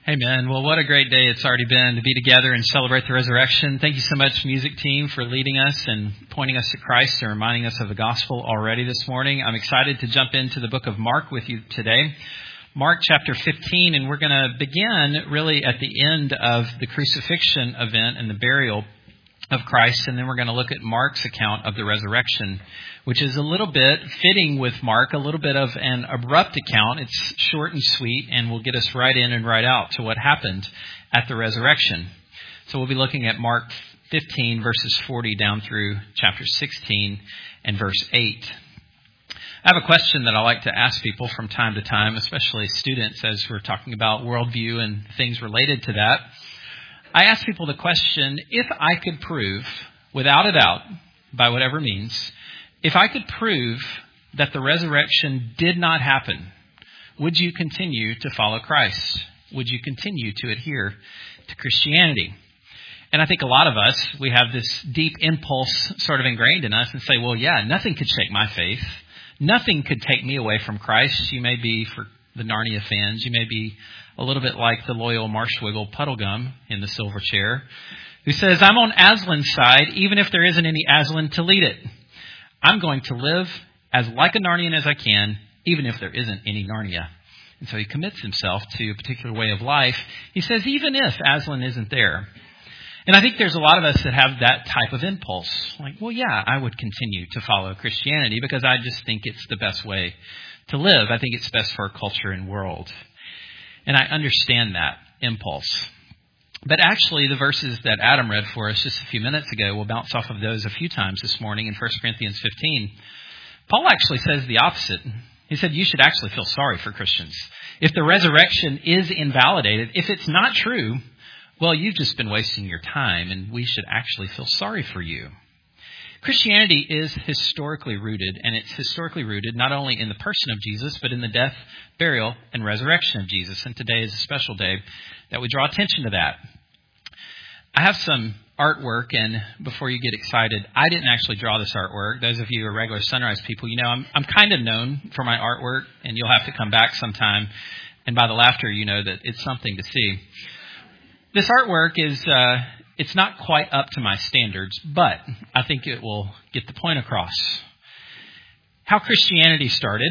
Amen. Well, what a great day it's already been to be together and celebrate the resurrection. Thank you so much, music team, for leading us and pointing us to Christ and reminding us of the gospel already this morning. I'm excited to jump into the book of Mark with you today. Mark chapter 15, and we're going to begin really at the end of the crucifixion event and the burial of Christ, and then we're going to look at Mark's account of the resurrection, which is a little bit fitting with Mark, a little bit of an abrupt account. It's short and sweet, and will get us right in and right out to what happened at the resurrection. So we'll be looking at Mark 15, verses 40 down through chapter 16 and verse 8. I have a question that I like to ask people from time to time, especially students, as we're talking about worldview and things related to that. I ask people the question, if I could prove, without a doubt, by whatever means, if I could prove that the resurrection did not happen, would you continue to follow Christ? Would you continue to adhere to Christianity? And I think a lot of us, we have this deep impulse sort of ingrained in us and say, well, yeah, nothing could shake my faith. Nothing could take me away from Christ. You may be, for the Narnia fans, you may be a little bit like the loyal Marshwiggle Puddlegum in the silver chair, who says, I'm on Aslan's side, even if there isn't any Aslan to lead it. I'm going to live as like a Narnian as I can, even if there isn't any Narnia. And so he commits himself to a particular way of life. He says, even if Aslan isn't there. And I think there's a lot of us that have that type of impulse. Like, well, yeah, I would continue to follow Christianity because I just think it's the best way to live. I think it's best for our culture and world. And I understand that impulse. But actually, the verses that Adam read for us just a few minutes ago, we'll bounce off of those a few times this morning in 1 Corinthians 15. Paul actually says the opposite. He said you should actually feel sorry for Christians. If the resurrection is invalidated, if it's not true, well, you've just been wasting your time, and we should actually feel sorry for you. Christianity is historically rooted, and it's historically rooted not only in the person of Jesus, but in the death, burial, and resurrection of Jesus. And today is a special day that we draw attention to that. I have some artwork, and before you get excited, I didn't actually draw this artwork. Those of you who are regular Sunrise people, you know I'm kind of known for my artwork, and you'll have to come back sometime. And by the laughter, you know that it's something to see. This artwork is... It's not quite up to my standards, but I think it will get the point across. How Christianity started.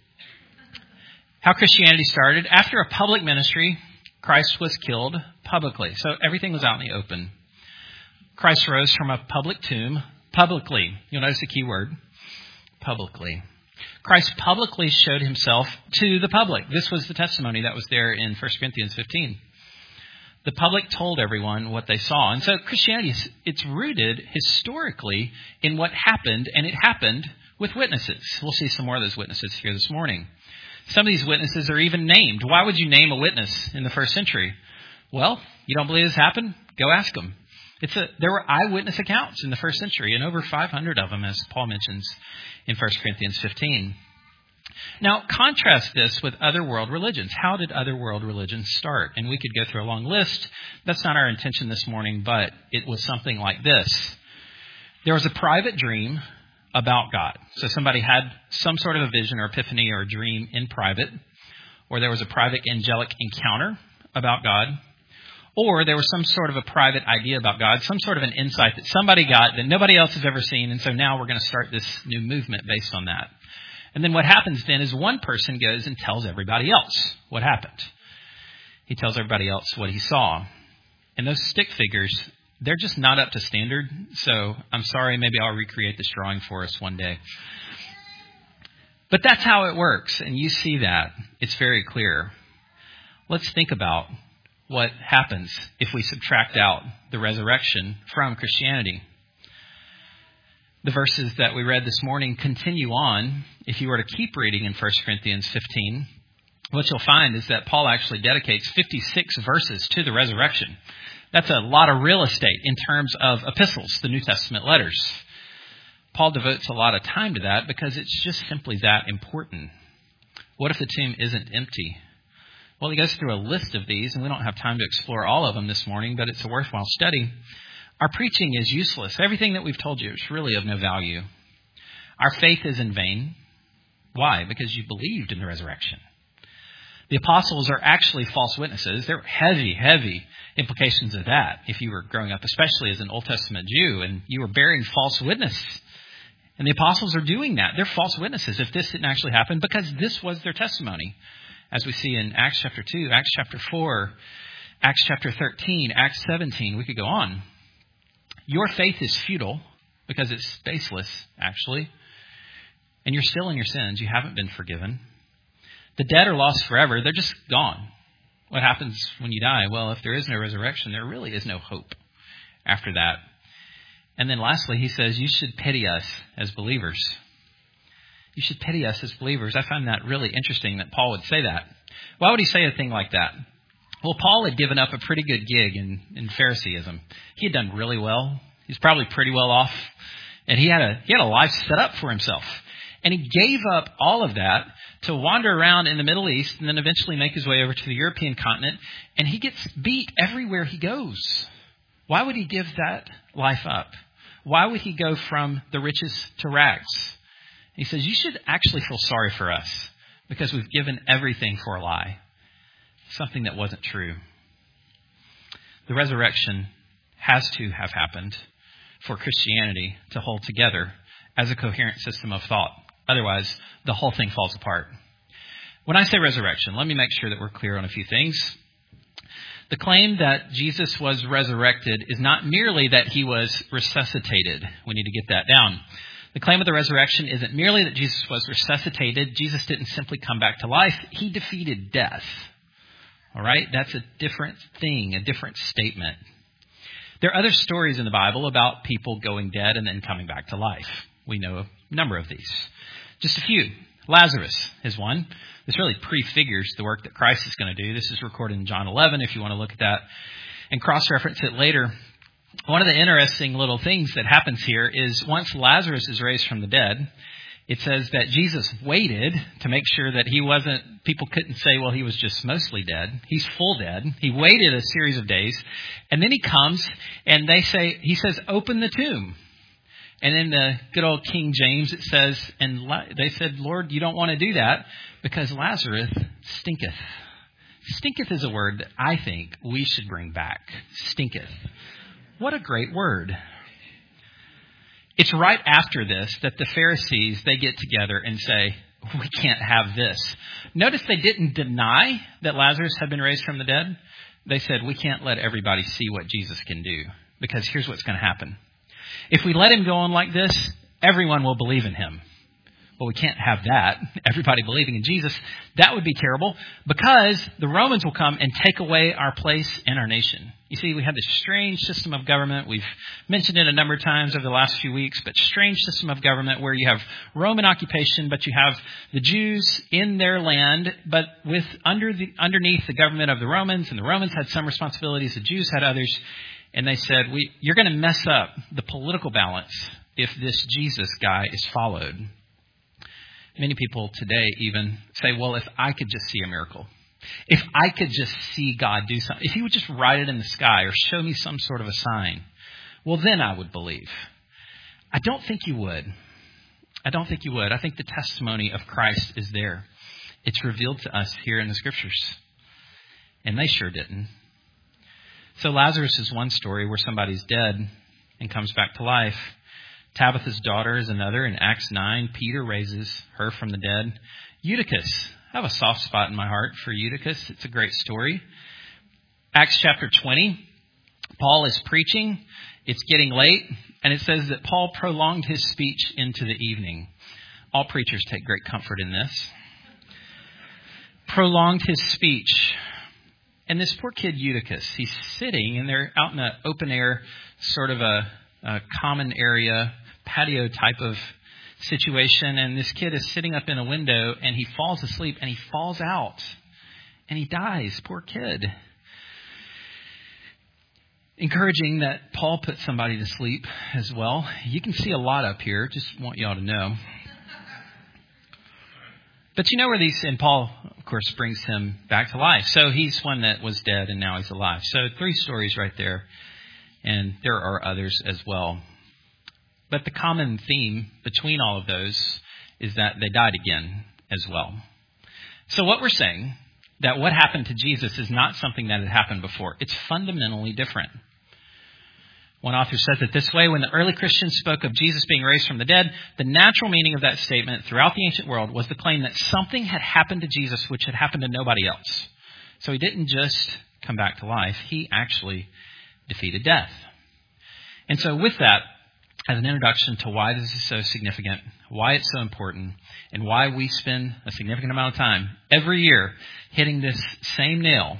After a public ministry, Christ was killed publicly. So everything was out in the open. Christ rose from a public tomb publicly. You'll notice the key word, publicly. Christ publicly showed himself to the public. This was the testimony that was there in 1 Corinthians 15. The public told everyone what they saw. And so Christianity, it's rooted historically in what happened, and it happened with witnesses. We'll see some more of those witnesses here this morning. Some of these witnesses are even named. Why would you name a witness in the first century? Well, you don't believe this happened? Go ask them. There were eyewitness accounts in the first century, and over 500 of them, as Paul mentions in 1 Corinthians 15. Now, contrast this with other world religions. How did other world religions start? And we could go through a long list. That's not our intention this morning, but it was something like this. There was a private dream about God. So somebody had some sort of a vision or epiphany or a dream in private, or there was a private angelic encounter about God, or there was some sort of a private idea about God, some sort of an insight that somebody got that nobody else has ever seen, and so now we're going to start this new movement based on that. And then what happens then is one person goes and tells everybody else what happened. He tells everybody else what he saw. And those stick figures, they're just not up to standard. So I'm sorry, maybe I'll recreate this drawing for us one day. But that's how it works. And you see that. It's very clear. Let's think about what happens if we subtract out the resurrection from Christianity. The verses that we read this morning continue on. If you were to keep reading in 1 Corinthians 15, what you'll find is that Paul actually dedicates 56 verses to the resurrection. That's a lot of real estate in terms of epistles, the New Testament letters. Paul devotes a lot of time to that because it's just simply that important. What if the tomb isn't empty? Well, he goes through a list of these, and we don't have time to explore all of them this morning, but it's a worthwhile study. Our preaching is useless. Everything that we've told you is really of no value. Our faith is in vain. Why? Because you believed in the resurrection. The apostles are actually false witnesses. There are heavy, heavy implications of that if you were growing up, especially as an Old Testament Jew, and you were bearing false witness. And the apostles are doing that. They're false witnesses if this didn't actually happen, because this was their testimony. As we see in Acts chapter 2, Acts chapter 4, Acts chapter 13, Acts 17, we could go on. Your faith is futile because it's baseless, actually. And you're still in your sins. You haven't been forgiven. The dead are lost forever. They're just gone. What happens when you die? Well, if there is no resurrection, there really is no hope after that. And then lastly, he says, you should pity us as believers. You should pity us as believers. I find that really interesting that Paul would say that. Why would he say a thing like that? Well, Paul had given up a pretty good gig in Phariseeism. He had done really well. He's probably pretty well off. And he had a life set up for himself. And he gave up all of that to wander around in the Middle East and then eventually make his way over to the European continent. And he gets beat everywhere he goes. Why would he give that life up? Why would he go from the riches to rags? He says, you should actually feel sorry for us because we've given everything for a lie. Something that wasn't true. The resurrection has to have happened for Christianity to hold together as a coherent system of thought. Otherwise, the whole thing falls apart. When I say resurrection, let me make sure that we're clear on a few things. The claim that Jesus was resurrected is not merely that he was resuscitated. We need to get that down. The claim of the resurrection isn't merely that Jesus was resuscitated. Jesus didn't simply come back to life. He defeated death. All right? That's a different thing, a different statement. There are other stories in the Bible about people going dead and then coming back to life. We know a number of these. Just a few. Lazarus is one. This really prefigures the work that Christ is going to do. This is recorded in John 11 if you want to look at that and cross-reference it later. One of the interesting little things that happens here is once Lazarus is raised from the dead, it says that Jesus waited to make sure that people couldn't say, well, he was just mostly dead. He's full dead. He waited a series of days. And then he comes and he says, open the tomb. And in the good old King James, it says, and they said, Lord, you don't want to do that because Lazarus stinketh. Stinketh is a word that I think we should bring back. Stinketh. What a great word. It's right after this that the Pharisees, they get together and say, we can't have this. Notice they didn't deny that Lazarus had been raised from the dead. They said, we can't let everybody see what Jesus can do because here's what's going to happen. If we let him go on like this, everyone will believe in him. Well, we can't have that. Everybody believing in Jesus. That would be terrible because the Romans will come and take away our place in our nation. You see, we have this strange system of government. We've mentioned it a number of times over the last few weeks, but strange system of government where you have Roman occupation, but you have the Jews in their land, but underneath the government of the Romans, and the Romans had some responsibilities, the Jews had others. And they said, you're going to mess up the political balance if this Jesus guy is followed. Many people today even say, well, if I could just see a miracle, if I could just see God do something, if he would just write it in the sky or show me some sort of a sign, well, then I would believe. I don't think you would. I don't think you would. I think the testimony of Christ is there. It's revealed to us here in the Scriptures. And they sure didn't. So Lazarus is one story where somebody's dead and comes back to life. Tabitha's daughter is another. In Acts 9, Peter raises her from the dead. Eutychus. I have a soft spot in my heart for Eutychus. It's a great story. Acts chapter 20, Paul is preaching. It's getting late. And it says that Paul prolonged his speech into the evening. All preachers take great comfort in this. Prolonged his speech. And this poor kid Eutychus, he's sitting and they're out in an open air, sort of a common area, patio type of situation. And this kid is sitting up in a window and he falls asleep and he falls out and he dies. Poor kid. Encouraging that Paul put somebody to sleep as well. You can see a lot up here. Just want y'all to know. But you know where and Paul, of course, brings him back to life. So he's one that was dead and now he's alive. So 3 stories right there. And there are others as well. But the common theme between all of those is that they died again as well. So what we're saying that what happened to Jesus is not something that had happened before. It's fundamentally different. One author says it this way: when the early Christians spoke of Jesus being raised from the dead, the natural meaning of that statement throughout the ancient world was the claim that something had happened to Jesus which had happened to nobody else. So he didn't just come back to life, he actually defeated death. And so with that, as an introduction to why this is so significant, why it's so important, and why we spend a significant amount of time every year hitting this same nail,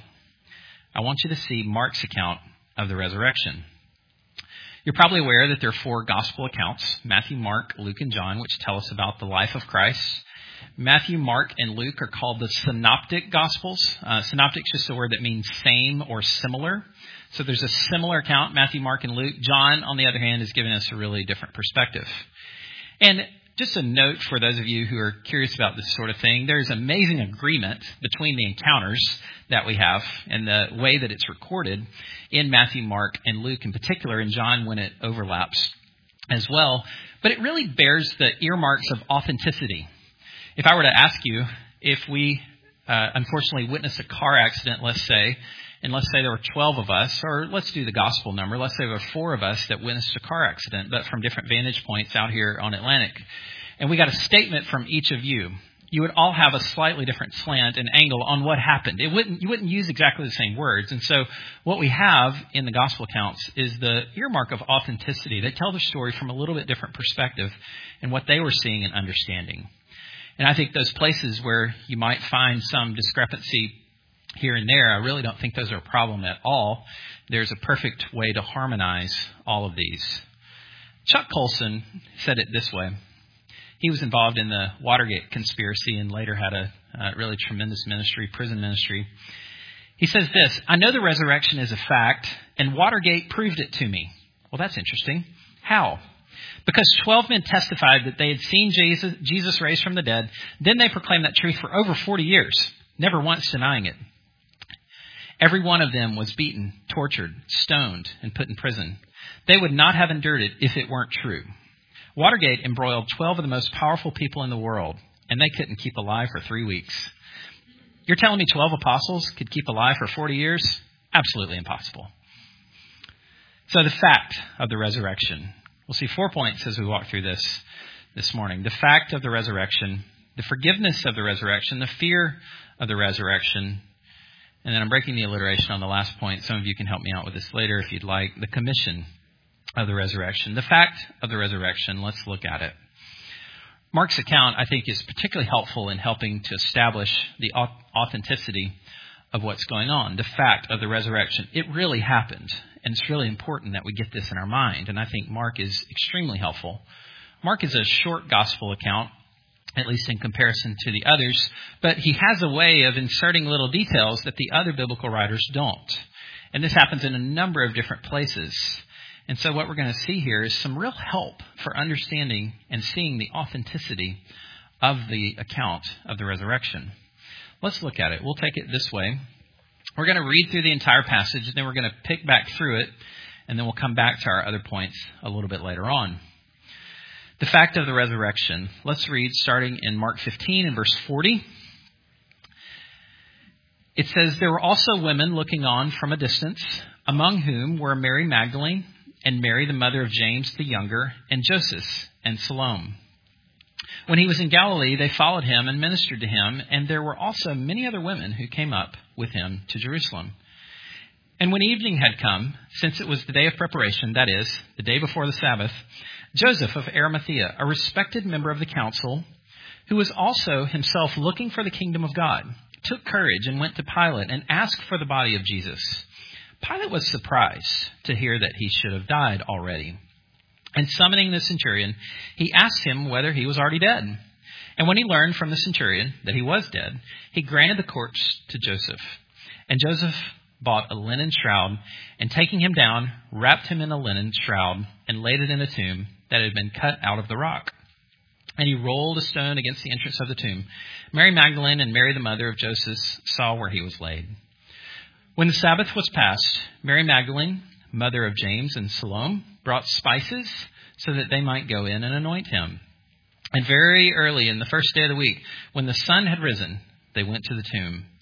I want you to see Mark's account of the resurrection. You're probably aware that there are 4 gospel accounts, Matthew, Mark, Luke, and John, which tell us about the life of Christ. Matthew, Mark, and Luke are called the synoptic gospels. Synoptic is just a word that means same or similar. So there's a similar account, Matthew, Mark, and Luke. John, on the other hand, is giving us a really different perspective. And just a note for those of you who are curious about this sort of thing, there's amazing agreement between the encounters that we have and the way that it's recorded in Matthew, Mark, and Luke in particular, and John when it overlaps as well. But it really bears the earmarks of authenticity. If I were to ask you if we unfortunately witnessed a car accident, let's say there were 12 of us, or let's do the gospel number. Let's say there were 4 of us that witnessed a car accident, but from different vantage points out here on Atlantic. And we got a statement from each of you. You would all have a slightly different slant and angle on what happened. You wouldn't use exactly the same words. And so what we have in the gospel accounts is the earmark of authenticity. They tell the story from a little bit different perspective and what they were seeing and understanding. And I think those places where you might find some discrepancy here and there, I really don't think those are a problem at all. There's a perfect way to harmonize all of these. Chuck Colson said it this way. He was involved in the Watergate conspiracy and later had a really tremendous ministry, prison ministry. He says this: I know the resurrection is a fact, and Watergate proved it to me. Well, that's interesting. How? Because 12 men testified that they had seen Jesus raised from the dead. Then they proclaimed that truth for over 40 years, never once denying it. Every one of them was beaten, tortured, stoned, and put in prison. They would not have endured it if it weren't true. Watergate embroiled 12 of the most powerful people in the world, and they couldn't keep alive for 3 weeks. You're telling me 12 apostles could keep alive for 40 years? Absolutely impossible. So the fact of the resurrection. We'll see 4 points as we walk through this morning. The fact of the resurrection, the forgiveness of the resurrection, the fear of the resurrection, and then I'm breaking the alliteration on the last point. Some of you can help me out with this later if you'd like. The commission of the resurrection. The fact of the resurrection, let's look at it. Mark's account, I think, is particularly helpful in helping to establish the authenticity of what's going on. The fact of the resurrection. It really happened. And it's really important that we get this in our mind. And I think Mark is extremely helpful. Mark is a short gospel account, at least in comparison to the others, but he has a way of inserting little details that the other biblical writers don't. And this happens in a number of different places. And so what we're going to see here is some real help for understanding and seeing the authenticity of the account of the resurrection. Let's look at it. We'll take it this way. We're going to read through the entire passage, and then we're going to pick back through it, and then we'll come back to our other points a little bit later on. The fact of the resurrection. Let's read starting in Mark 15 and verse 40. It says, there were also women looking on from a distance, among whom were Mary Magdalene and Mary, the mother of James the younger, and Joseph and Salome. When he was in Galilee, they followed him and ministered to him, and there were also many other women who came up with him to Jerusalem. And when evening had come, since it was the day of preparation, that is, the day before the Sabbath, Joseph of Arimathea, a respected member of the council, who was also himself looking for the kingdom of God, took courage and went to Pilate and asked for the body of Jesus. Pilate was surprised to hear that he should have died already. And summoning the centurion, he asked him whether he was already dead. And when he learned from the centurion that he was dead, he granted the corpse to Joseph. And Joseph bought a linen shroud, and taking him down, wrapped him in a linen shroud, and laid it in a tomb that had been cut out of the rock. And he rolled a stone against the entrance of the tomb. Mary Magdalene and Mary, the mother of Joseph, saw where he was laid. When the Sabbath was past, Mary Magdalene, mother of James and Salome, brought spices so that they might go in and anoint him. And very early in the first day of the week, when the sun had risen, they went to the tomb.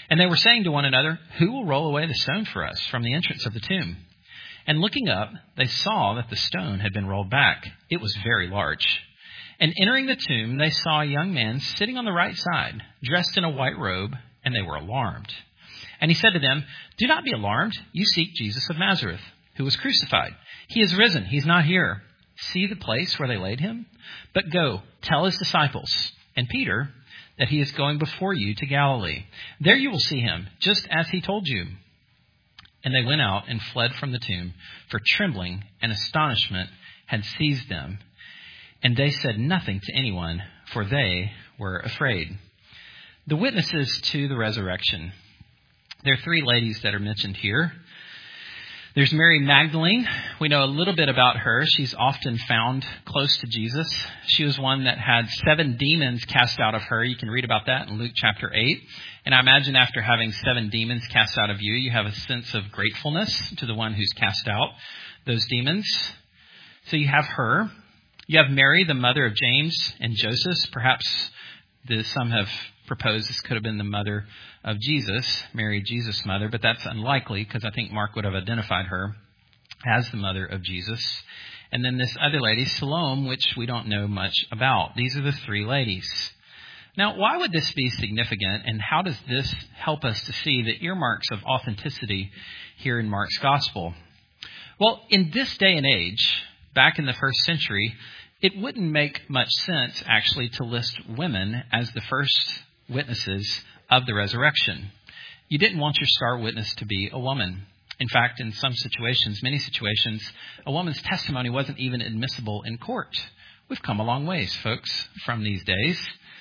And they were saying to one another, "Who will roll away the stone for us from the entrance of the tomb?" And looking up, they saw that the stone had been rolled back. It was very large. And entering the tomb, they saw a young man sitting on the right side, dressed in a white robe, and they were alarmed. And he said to them, "Do not be alarmed. You seek Jesus of Nazareth, who was crucified. He is risen. He's not here. See the place where they laid him? But go, tell his disciples and Peter that he is going before you to Galilee. There you will see him, just as he told you." And they went out and fled from the tomb, for trembling and astonishment had seized them. And they said nothing to anyone, for they were afraid. The witnesses to the resurrection. There are three ladies that are mentioned here. There's Mary Magdalene. We know a little bit about her. She's often found close to Jesus. She was one that had 7 demons cast out of her. You can read about that in Luke chapter 8. And I imagine after having 7 demons cast out of you, you have a sense of gratefulness to the one who's cast out those demons. So you have her. You have Mary, the mother of James and Joseph. Perhaps some have proposed this could have been the mother of Jesus, Mary, Jesus' mother, but that's unlikely because I think Mark would have identified her as the mother of Jesus. And then this other lady, Salome, which we don't know much about. These are the 3 ladies. Now, why would this be significant, and how does this help us to see the earmarks of authenticity here in Mark's gospel? Well, in this day and age, back in the first century, it wouldn't make much sense, actually, to list women as the first witnesses of the resurrection. You didn't want your star witness to be a woman. In fact, in some situations, many situations, a woman's testimony wasn't even admissible in court. We've come a long ways, folks, from these days.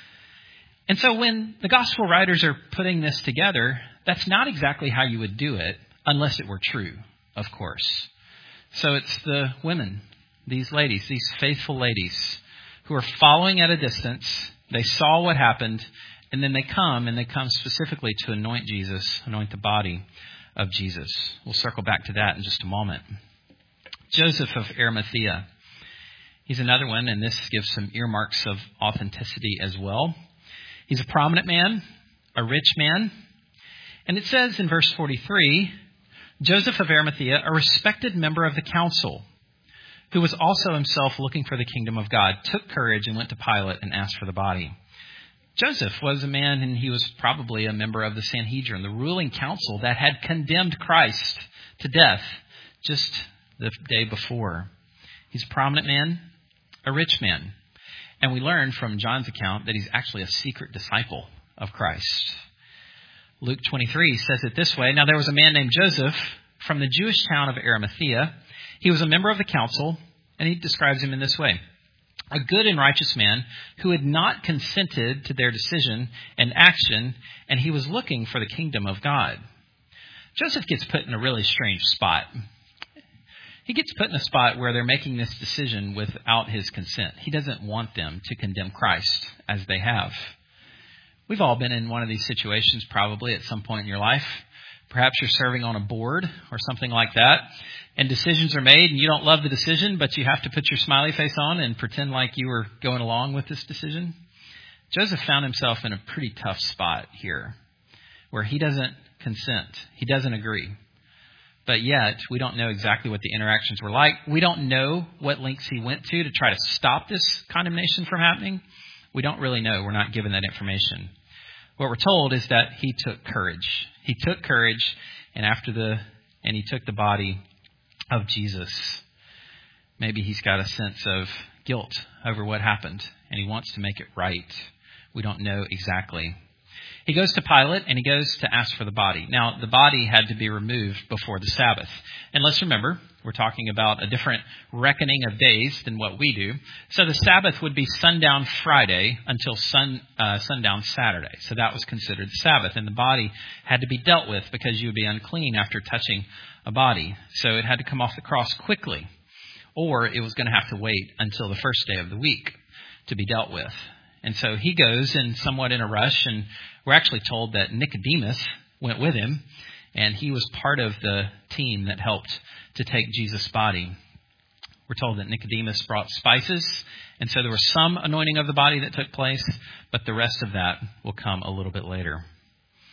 And so when the gospel writers are putting this together, that's not exactly how you would do it, unless it were true, of course. So it's the women, these ladies, these faithful ladies who are following at a distance. They saw what happened, and then they come specifically to anoint Jesus, anoint the body of Jesus. We'll circle back to that in just a moment. Joseph of Arimathea. He's another one, and this gives some earmarks of authenticity as well. He's a prominent man, a rich man. And it says in verse 43, Joseph of Arimathea, a respected member of the council, who was also himself looking for the kingdom of God, took courage and went to Pilate and asked for the body. Joseph was a man, and he was probably a member of the Sanhedrin, the ruling council that had condemned Christ to death just the day before. He's a prominent man, a rich man. And we learn from John's account that he's actually a secret disciple of Christ. Luke 23 says it this way. Now there was a man named Joseph from the Jewish town of Arimathea. He was a member of the council, and he describes him in this way. A good and righteous man who had not consented to their decision and action, and he was looking for the kingdom of God. Joseph gets put in a really strange spot. He gets put in a spot where they're making this decision without his consent. He doesn't want them to condemn Christ as they have. We've all been in one of these situations probably at some point in your life. Perhaps you're serving on a board or something like that, and decisions are made, and you don't love the decision, but you have to put your smiley face on and pretend like you were going along with this decision. Joseph found himself in a pretty tough spot here, where he doesn't consent. He doesn't agree. But yet, we don't know exactly what the interactions were like. We don't know what lengths he went to try to stop this condemnation from happening. We don't really know. We're not given that information. What we're told is that he took courage. He took courage, and he took the body of Jesus. Maybe he's got a sense of guilt over what happened, and he wants to make it right. We don't know exactly. He goes to Pilate, and he goes to ask for the body. Now, the body had to be removed before the Sabbath. And let's remember, we're talking about a different reckoning of days than what we do. So the Sabbath would be sundown Friday until sundown Saturday. So that was considered the Sabbath. And the body had to be dealt with because you would be unclean after touching a body. So it had to come off the cross quickly, or it was going to have to wait until the first day of the week to be dealt with. And so he goes somewhat in a rush, and we're actually told that Nicodemus went with him, and he was part of the team that helped to take Jesus' body. We're told that Nicodemus brought spices, and so there was some anointing of the body that took place, but the rest of that will come a little bit later.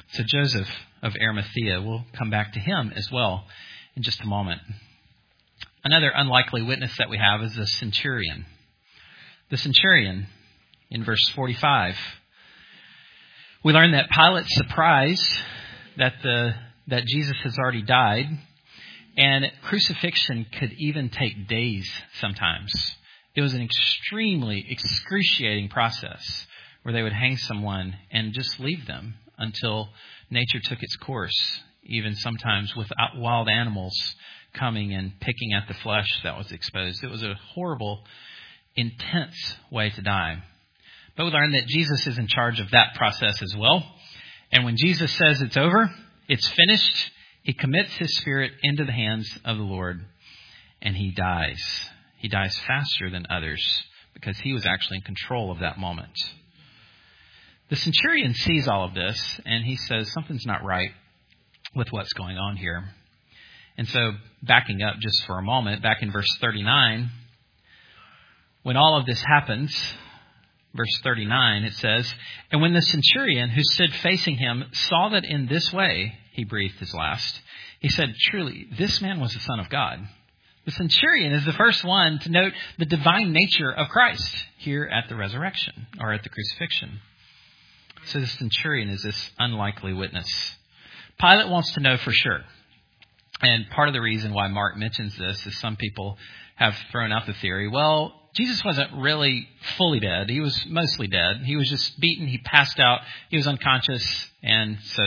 So Joseph of Arimathea, we'll come back to him as well in just a moment. Another unlikely witness that we have is the centurion. The centurion, in verse 45, we learn that Pilate's surprised that Jesus has already died, and crucifixion could even take days sometimes. It was an extremely excruciating process where they would hang someone and just leave them until nature took its course, even sometimes with wild animals coming and picking at the flesh that was exposed. It was a horrible, intense way to die. But we learn that Jesus is in charge of that process as well. And when Jesus says it's over, it's finished, he commits his spirit into the hands of the Lord, and he dies. He dies faster than others because he was actually in control of that moment. The centurion sees all of this, and he says something's not right with what's going on here. And so, backing up just for a moment, back in verse 39, when all of this happens, verse 39, it says, "And when the centurion who stood facing him saw that in this way he breathed his last, he said, 'Truly, this man was the Son of God.'" The centurion is the first one to note the divine nature of Christ here at the resurrection or at the crucifixion. So the centurion is this unlikely witness. Pilate wants to know for sure. And part of the reason why Mark mentions this is some people have thrown out the theory, well, Jesus wasn't really fully dead. He was mostly dead. He was just beaten. He passed out. He was unconscious. And so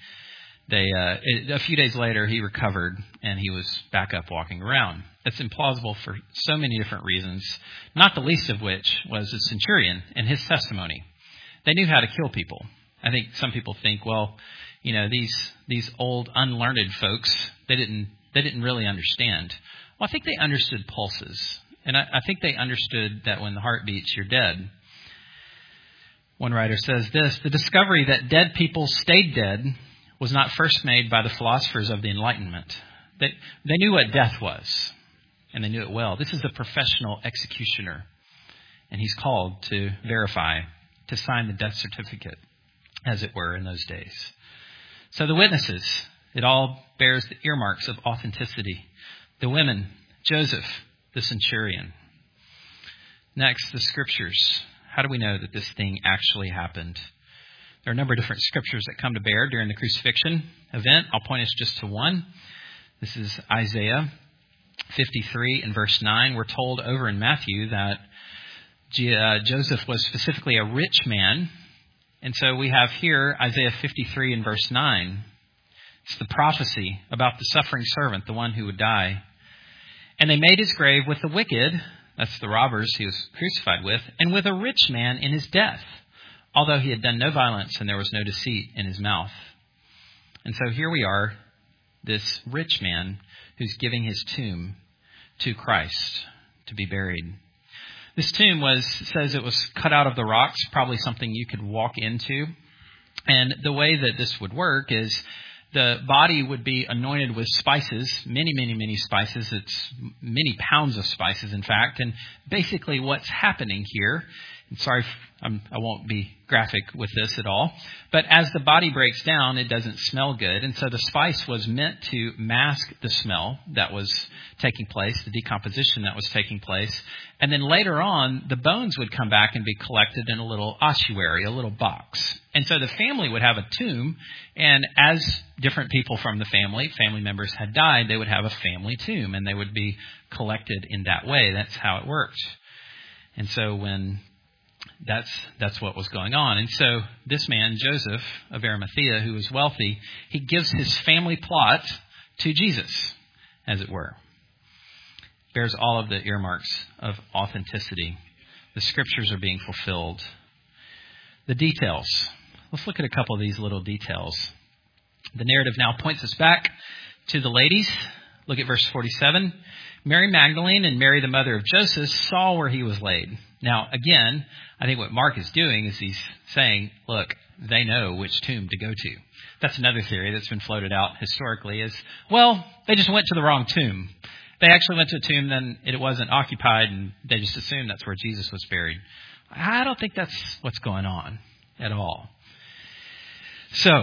a few days later, he recovered and he was back up walking around. That's implausible for so many different reasons, not the least of which was the centurion and his testimony. They knew how to kill people. I think some people think, well, you know, these old unlearned folks, they didn't really understand. Well, I think they understood pulses. And I think they understood that when the heart beats, you're dead. One writer says this: "The discovery that dead people stayed dead was not first made by the philosophers of the Enlightenment. They knew what death was, and they knew it well. This is a professional executioner, and he's called to verify, to sign the death certificate, as it were, in those days." So the witnesses, it all bears the earmarks of authenticity. The women, Joseph, the centurion. Next, the scriptures. How do we know that this thing actually happened? There are a number of different scriptures that come to bear during the crucifixion event. I'll point us just to one. This is Isaiah 53 and verse 9. We're told over in Matthew that Joseph was specifically a rich man. And so we have here Isaiah 53 and verse 9. It's the prophecy about the suffering servant, the one who would die. "And they made his grave with the wicked," that's the robbers he was crucified with, "and with a rich man in his death, although he had done no violence and there was no deceit in his mouth." And so here we are, this rich man who's giving his tomb to Christ to be buried. This tomb says it was cut out of the rocks, probably something you could walk into. And the way that this would work is the body would be anointed with spices, many, many, many spices. It's many pounds of spices, in fact. And basically what's happening here, and sorry, I won't be graphic with this at all, but as the body breaks down, it doesn't smell good. And so the spice was meant to mask the smell that was taking place, the decomposition that was taking place. And then later on, the bones would come back and be collected in a little ossuary, a little box. And so the family would have a tomb, and as different people from the family members had died, they would have a family tomb, and they would be collected in that way. That's how it worked. And so that's what was going on. And so this man, Joseph of Arimathea, who was wealthy, he gives his family plot to Jesus, as it were. Bears all of the earmarks of authenticity. The scriptures are being fulfilled. The details. Let's look at a couple of these little details. The narrative now points us back to the ladies. Look at verse 47. "Mary Magdalene and Mary, the mother of Joseph, saw where he was laid." Now, again, I think what Mark is doing is he's saying, look, they know which tomb to go to. That's another theory that's been floated out historically is, well, they just went to the wrong tomb. They actually went to a tomb, then it wasn't occupied, and they just assumed that's where Jesus was buried. I don't think that's what's going on at all. So,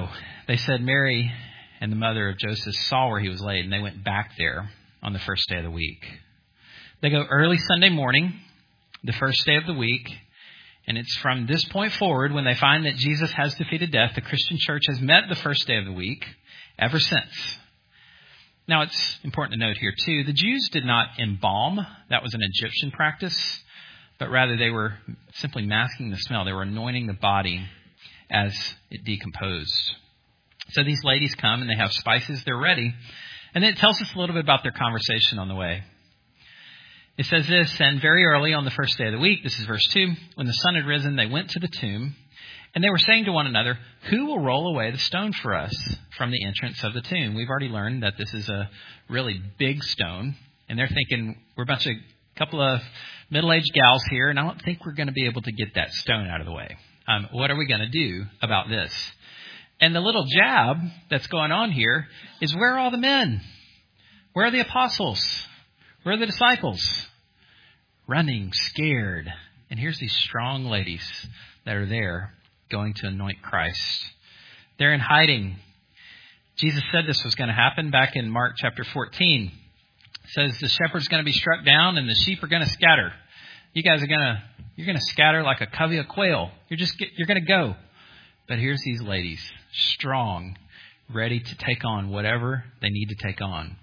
they said Mary and the mother of Joseph saw where he was laid, and they went back there on the first day of the week. They go early Sunday morning, the first day of the week, and it's from this point forward when they find that Jesus has defeated death. The Christian church has met the first day of the week ever since. Now, it's important to note here, too, the Jews did not embalm. That was an Egyptian practice, but rather they were simply masking the smell. They were anointing the body as it decomposed. So these ladies come and they have spices. They're ready. And then it tells us a little bit about their conversation on the way. It says this, and very early on the first day of the week, this is verse 2, when the sun had risen, they went to the tomb, and they were saying to one another, who will roll away the stone for us from the entrance of the tomb? We've already learned that this is a really big stone, and they're thinking, we're a couple of middle-aged gals here, and I don't think we're going to be able to get that stone out of the way. What are we going to do about this? And the little jab that's going on here is, where are all the men? Where are the apostles? Where are the disciples? Running, scared. And here's these strong ladies that are there going to anoint Christ. They're in hiding. Jesus said this was going to happen back in Mark chapter 14. It says the shepherd's going to be struck down and the sheep are going to scatter. You guys you're going to scatter like a covey of quail. You're going to go. But here's these ladies, strong, ready to take on whatever they need to take on.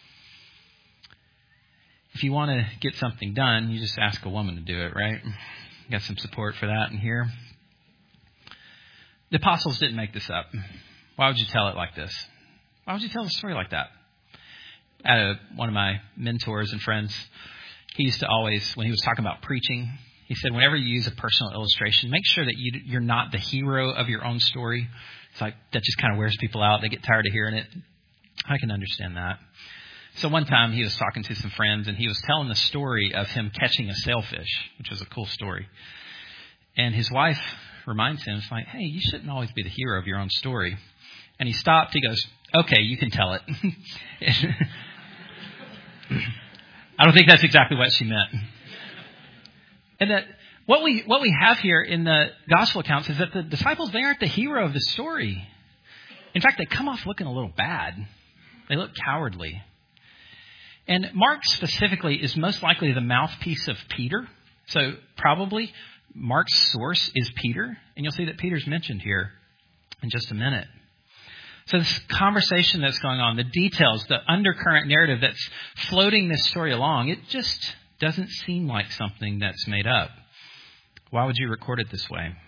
If you want to get something done, you just ask a woman to do it, right? Got some support for that in here. The apostles didn't make this up. Why would you tell it like this? Why would you tell a story like that? One of my mentors and friends, he used to always, when he was talking about preaching, he said, whenever you use a personal illustration, make sure that you're not the hero of your own story. It's like that just kind of wears people out. They get tired of hearing it. I can understand that. So one time he was talking to some friends and he was telling the story of him catching a sailfish, which was a cool story. And his wife reminds him, it's like, hey, you shouldn't always be the hero of your own story. And he stopped. He goes, okay, you can tell it. I don't think that's exactly what she meant. And that what we have here in the gospel accounts is that the disciples, they aren't the hero of the story. In fact, they come off looking a little bad. They look cowardly. And Mark specifically is most likely the mouthpiece of Peter. So probably Mark's source is Peter. And you'll see that Peter's mentioned here in just a minute. So this conversation that's going on, the details, the undercurrent narrative that's floating this story along, it just doesn't seem like something that's made up. Why would you record it this way?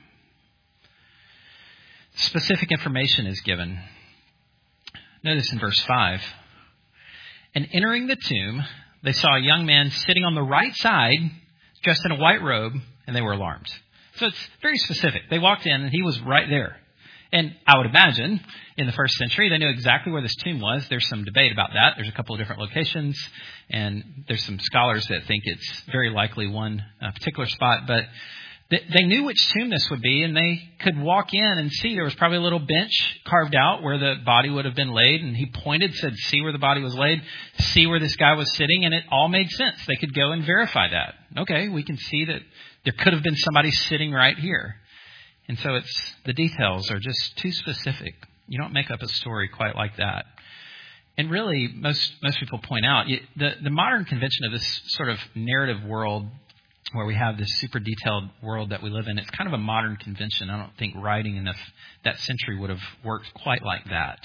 Specific information is given. Notice in verse 5. And entering the tomb, they saw a young man sitting on the right side, dressed in a white robe, and they were alarmed. So it's very specific. They walked in, and he was right there. And I would imagine in the first century, they knew exactly where this tomb was. There's some debate about that. There's a couple of different locations, and there's some scholars that think it's very likely one particular spot. But they knew which tomb this would be, and they could walk in and see there was probably a little bench carved out where the body would have been laid. And he pointed, said, see where the body was laid, see where this guy was sitting, and it all made sense. They could go and verify that. Okay, we can see that there could have been somebody sitting right here. And so the details are just too specific. You don't make up a story quite like that. And really, most people point out, the modern convention of this sort of narrative world where we have this super detailed world that we live in, it's kind of a modern convention. I don't think writing in that century would have worked quite like that.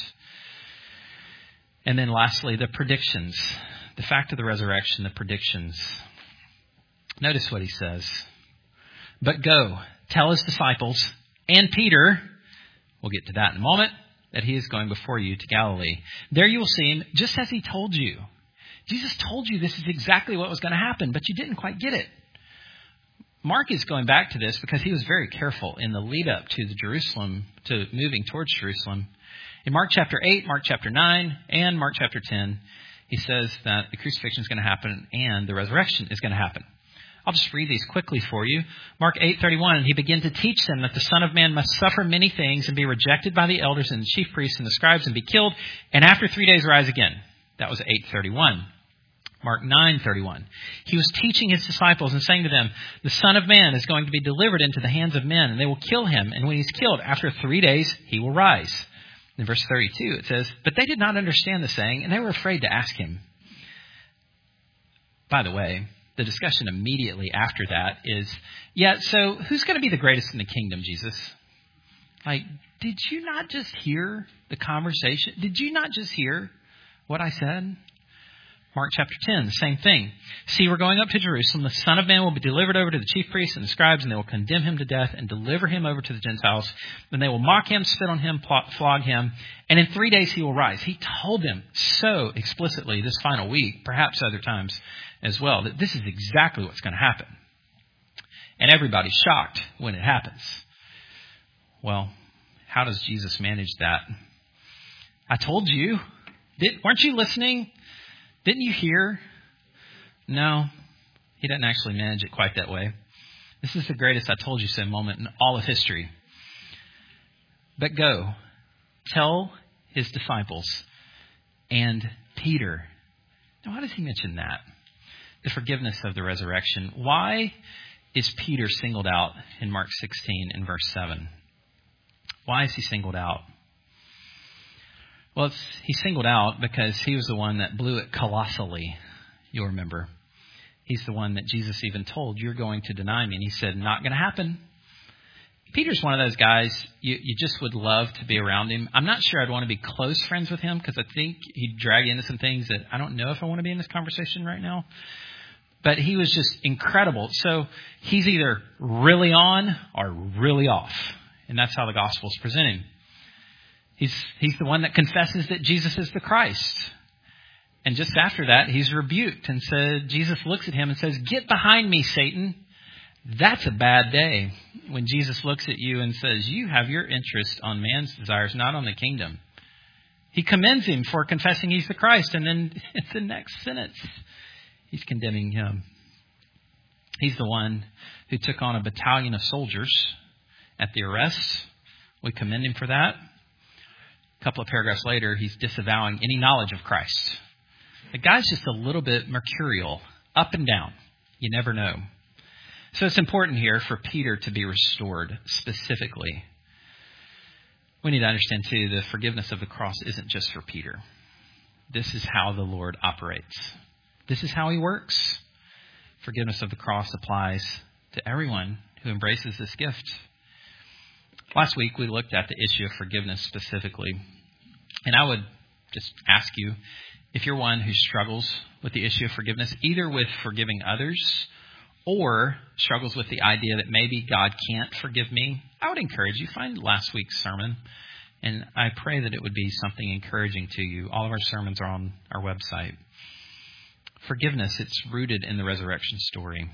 And then lastly, the predictions. The fact of the resurrection, the predictions. Notice what he says. But go, tell his disciples and Peter, we'll get to that in a moment, that he is going before you to Galilee. There you will see him just as he told you. Jesus told you this is exactly what was going to happen, but you didn't quite get it. Mark is going back to this because he was very careful in the lead up to moving towards Jerusalem. In Mark chapter 8, Mark chapter 9, and Mark chapter 10, he says that the crucifixion is going to happen and the resurrection is going to happen. I'll just read these quickly for you. Mark 8:31, he began to teach them that the Son of Man must suffer many things and be rejected by the elders and the chief priests and the scribes and be killed, and after 3 days rise again. That was 8:31. Mark 9:31. He was teaching his disciples and saying to them, the Son of Man is going to be delivered into the hands of men, and they will kill him. And when he's killed, after 3 days, he will rise. In verse 32, it says, "But they did not understand the saying, and they were afraid to ask him." By the way, the discussion immediately after that is, so who's going to be the greatest in the kingdom, Jesus? Like, did you not just hear the conversation? Did you not just hear what I said? Mark chapter 10, the same thing. "See, we're going up to Jerusalem. The Son of Man will be delivered over to the chief priests and the scribes, and they will condemn him to death and deliver him over to the Gentiles. Then they will mock him, spit on him, flog him, and in 3 days he will rise." He told them so explicitly this final week, perhaps other times as well, that this is exactly what's going to happen. And everybody's shocked when it happens. Well, how does Jesus manage that? I told you. Weren't you listening? Didn't you hear? No, he doesn't actually manage it quite that way. This is the greatest "I told you so" moment in all of history. "But go, tell his disciples and Peter." Now, why does he mention that? The forgiveness of the resurrection. Why is Peter singled out in Mark 16 in verse 7? Why is he singled out? Well, he's singled out because he was the one that blew it colossally. You'll remember. He's the one that Jesus even told, "You're going to deny me." And he said, "Not going to happen." Peter's one of those guys, you just would love to be around him. I'm not sure I'd want to be close friends with him because I think he'd drag you into some things that I don't know if I want to be in this conversation right now. But he was just incredible. So he's either really on or really off. And that's how the Gospels present him. He's the one that confesses that Jesus is the Christ. And just after that, he's rebuked and said, Jesus looks at him and says, "Get behind me, Satan." That's a bad day when Jesus looks at you and says, "You have your interest on man's desires, not on the kingdom." He commends him for confessing he's the Christ. And then in the next sentence, he's condemning him. He's the one who took on a battalion of soldiers at the arrest. We commend him for that. A couple of paragraphs later, he's disavowing any knowledge of Christ. The guy's just a little bit mercurial, up and down. You never know. So it's important here for Peter to be restored specifically. We need to understand, too, the forgiveness of the cross isn't just for Peter. This is how the Lord operates. This is how he works. Forgiveness of the cross applies to everyone who embraces this gift. Last week, we looked at the issue of forgiveness specifically. And I would just ask you, if you're one who struggles with the issue of forgiveness, either with forgiving others or struggles with the idea that maybe God can't forgive me, I would encourage you, find last week's sermon. And I pray that it would be something encouraging to you. All of our sermons are on our website. Forgiveness, it's rooted in the resurrection story.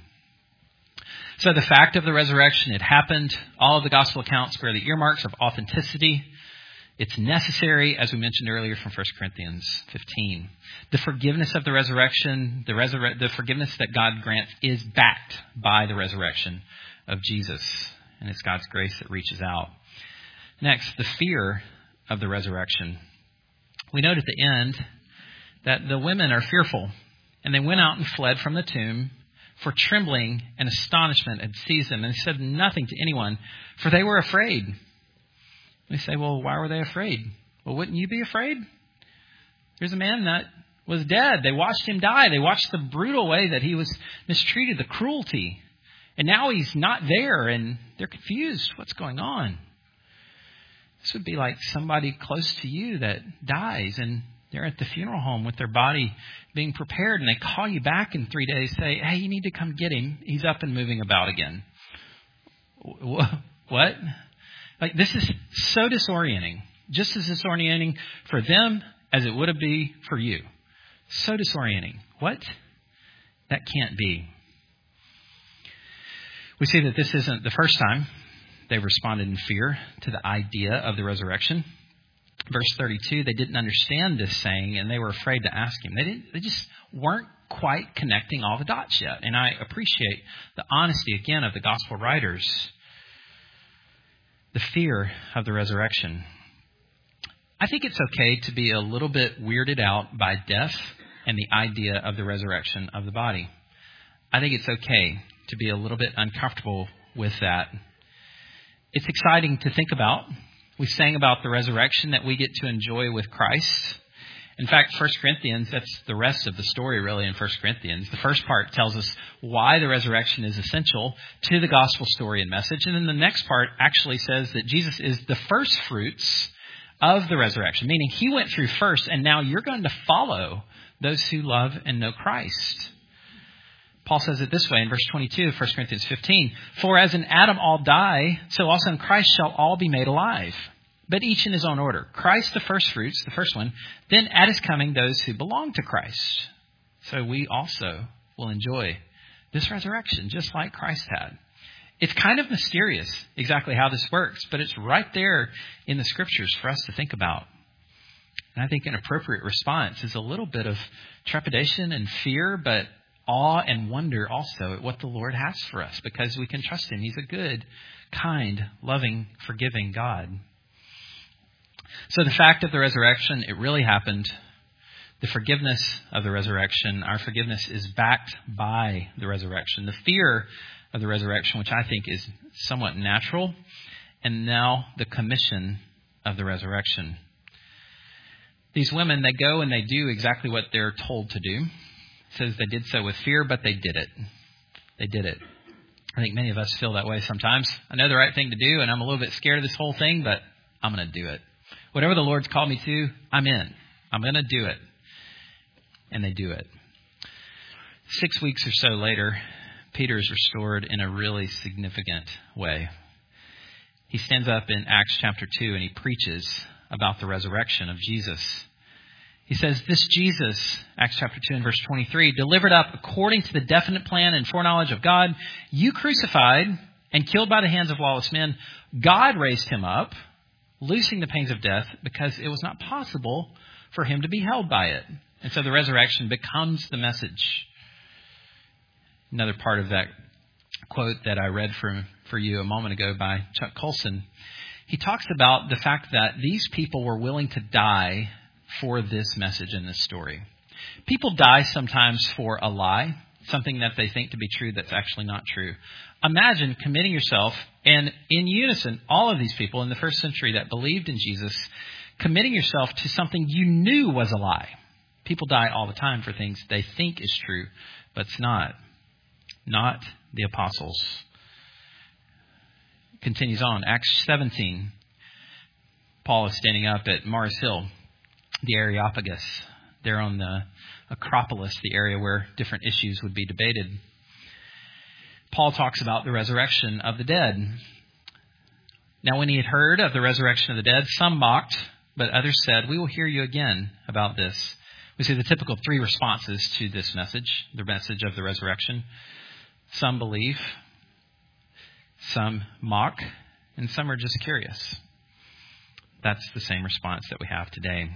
So the fact of the resurrection, it happened. All of the gospel accounts bear the earmarks of authenticity. It's necessary, as we mentioned earlier from 1 Corinthians 15. The forgiveness of the resurrection, the forgiveness that God grants is backed by the resurrection of Jesus. And it's God's grace that reaches out. Next, the fear of the resurrection. We note at the end that the women are fearful. And they went out and fled from the tomb, for trembling and astonishment had seized them. And they said nothing to anyone, for they were afraid. We say, well, why were they afraid? Well, wouldn't you be afraid? Here's a man that was dead. They watched him die. They watched the brutal way that he was mistreated, the cruelty. And now he's not there, and they're confused. What's going on? This would be like somebody close to you that dies, and they're at the funeral home with their body being prepared, and they call you back in 3 days, say, "Hey, you need to come get him. He's up and moving about again." What? Like, this is so disorienting. Just as disorienting for them as it would be for you. So disorienting. What? That can't be. We see that this isn't the first time they responded in fear to the idea of the resurrection. Verse 32, they didn't understand this saying, and they were afraid to ask him. They just weren't quite connecting all the dots yet. And I appreciate the honesty, again, of the gospel writers. The fear of the resurrection. I think it's okay to be a little bit weirded out by death and the idea of the resurrection of the body. I think it's okay to be a little bit uncomfortable with that. It's exciting to think about We sang about the resurrection that we get to enjoy with Christ. In fact, 1 Corinthians, that's the rest of the story really in 1 Corinthians. The first part tells us why the resurrection is essential to the gospel story and message. And then the next part actually says that Jesus is the first fruits of the resurrection, meaning he went through first, and now you're going to follow those who love and know Christ. Paul says it this way in verse 22 of 1 Corinthians 15, "For as in Adam all die, so also in Christ shall all be made alive. But each in his own order. Christ the first fruits, the first one. Then at his coming, those who belong to Christ." So we also will enjoy this resurrection, just like Christ had. It's kind of mysterious exactly how this works, but it's right there in the scriptures for us to think about. And I think an appropriate response is a little bit of trepidation and fear, but awe and wonder also at what the Lord has for us, because we can trust him. He's a good, kind, loving, forgiving God. So the fact of the resurrection, it really happened. The forgiveness of the resurrection, our forgiveness is backed by the resurrection. The fear of the resurrection, which I think is somewhat natural. And now the commission of the resurrection. These women, they go and they do exactly what they're told to do. It says they did so with fear, but they did it. They did it. I think many of us feel that way sometimes. I know the right thing to do, and I'm a little bit scared of this whole thing, but I'm going to do it. Whatever the Lord's called me to, I'm in. I'm going to do it. And they do it. 6 weeks or so later, Peter is restored in a really significant way. He stands up in Acts chapter 2 and he preaches about the resurrection of Jesus. He says, "This Jesus," Acts chapter 2 and verse 23, "delivered up according to the definite plan and foreknowledge of God, you crucified and killed by the hands of lawless men. God raised him up, loosing the pains of death, because it was not possible for him to be held by it." And so the resurrection becomes the message. Another part of that quote that I read for you a moment ago by Chuck Colson, he talks about the fact that these people were willing to die for this message in this story. People die sometimes for a lie, something that they think to be true that's actually not true. Imagine committing yourself, and in unison, all of these people in the first century that believed in Jesus, committing yourself to something you knew was a lie. People die all the time for things they think is true, but it's not. Not the apostles. Continues on, Acts 17. Paul is standing up at Mars Hill, the Areopagus. They're on the Acropolis, the area where different issues would be debated. Paul talks about the resurrection of the dead. Now, when he had heard of the resurrection of the dead, some mocked, but others said, "We will hear you again about this." We see the typical three responses to this message, the message of the resurrection. Some believe, some mock, and some are just curious. That's the same response that we have today.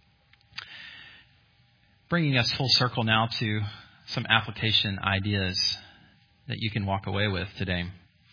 Bringing us full circle now to some application ideas that you can walk away with today.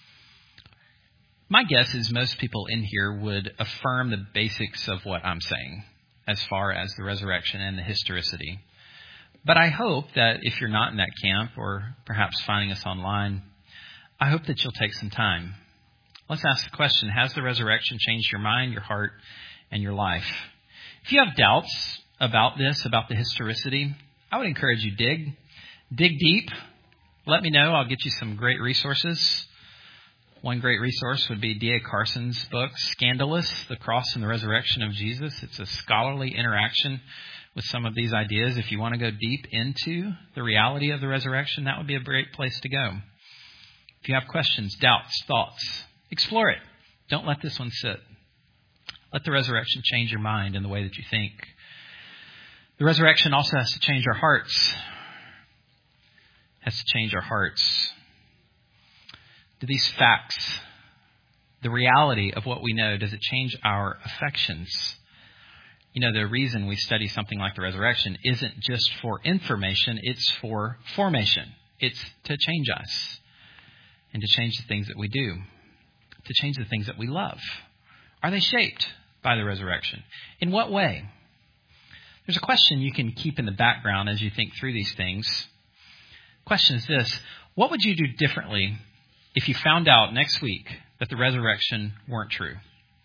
My guess is most people in here would affirm the basics of what I'm saying as far as the resurrection and the historicity. But I hope that if you're not in that camp, or perhaps finding us online, I hope that you'll take some time. Let's ask the question, has the resurrection changed your mind, your heart, and your life? If you have doubts about this, about the historicity, I would encourage you dig deep. Let me know. I'll get you some great resources. One great resource would be D.A. Carson's book, Scandalous, The Cross and the Resurrection of Jesus. It's a scholarly interaction with some of these ideas. If you want to go deep into the reality of the resurrection, that would be a great place to go. If you have questions, doubts, thoughts, explore it. Don't let this one sit. Let the resurrection change your mind in the way that you think. The resurrection also has to change our hearts. Has to change our hearts. Do these facts, the reality of what we know, does it change our affections? You know, the reason we study something like the resurrection isn't just for information, it's for formation. It's to change us and to change the things that we do, to change the things that we love. Are they shaped by the resurrection? In what way? There's a question you can keep in the background as you think through these things. The question is this: what would you do differently if you found out next week that the resurrection weren't true?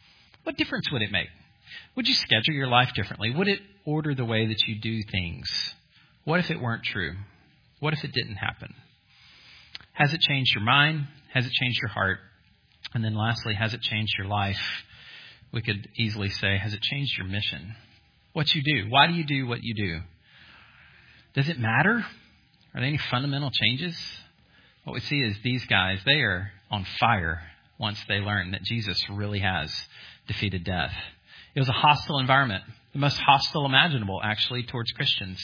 What difference would it make? Would you schedule your life differently? Would it order the way that you do things? What if it weren't true? What if it didn't happen? Has it changed your mind? Has it changed your heart? And then lastly, has it changed your life? We could easily say, has it changed your mission? What you do? Why do you do what you do? Does it matter? Are there any fundamental changes? What we see is these guys, they are on fire once they learn that Jesus really has defeated death. It was a hostile environment, the most hostile imaginable, actually, towards Christians.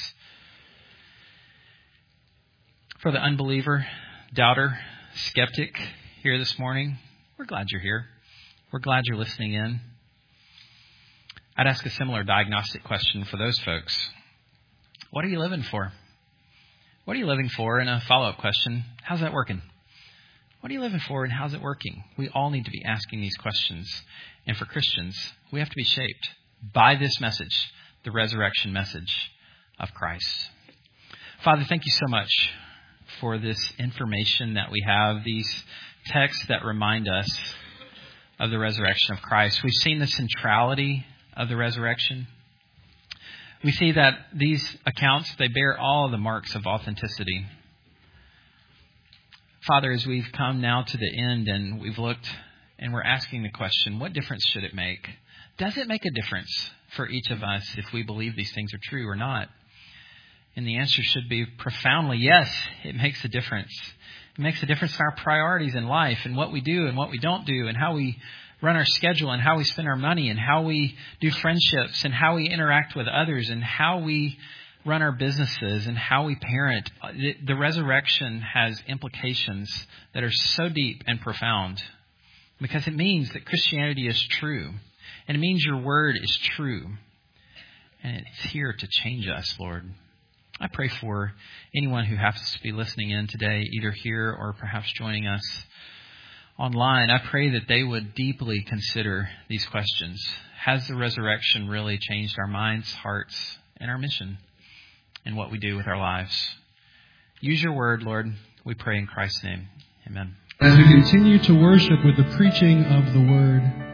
For the unbeliever, doubter, skeptic here this morning, we're glad you're here. We're glad you're listening in. I'd ask a similar diagnostic question for those folks. What are you living for? What are you living for? And a follow-up question, how's that working? What are you living for and how's it working? We all need to be asking these questions. And for Christians, we have to be shaped by this message, the resurrection message of Christ. Father, thank you so much for this information that we have, these texts that remind us of the resurrection of Christ. We've seen the centrality of the resurrection. We see that these accounts, they bear all of the marks of authenticity. Father, as we've come now to the end and we've looked and we're asking the question, what difference should it make? Does it make a difference for each of us if we believe these things are true or not? And the answer should be profoundly yes, it makes a difference. It makes a difference in our priorities in life and what we do and what we don't do and how we run our schedule and how we spend our money and how we do friendships and how we interact with others and how we run our businesses and how we parent. The resurrection has implications that are so deep and profound because it means that Christianity is true and it means your word is true and it's here to change us, Lord. I pray for anyone who happens to be listening in today, either here or perhaps joining us online. I pray that they would deeply consider these questions. Has the resurrection really changed our minds, hearts, and our mission and what we do with our lives? Use your word, Lord. We pray in Christ's name. Amen. As we continue to worship with the preaching of the word,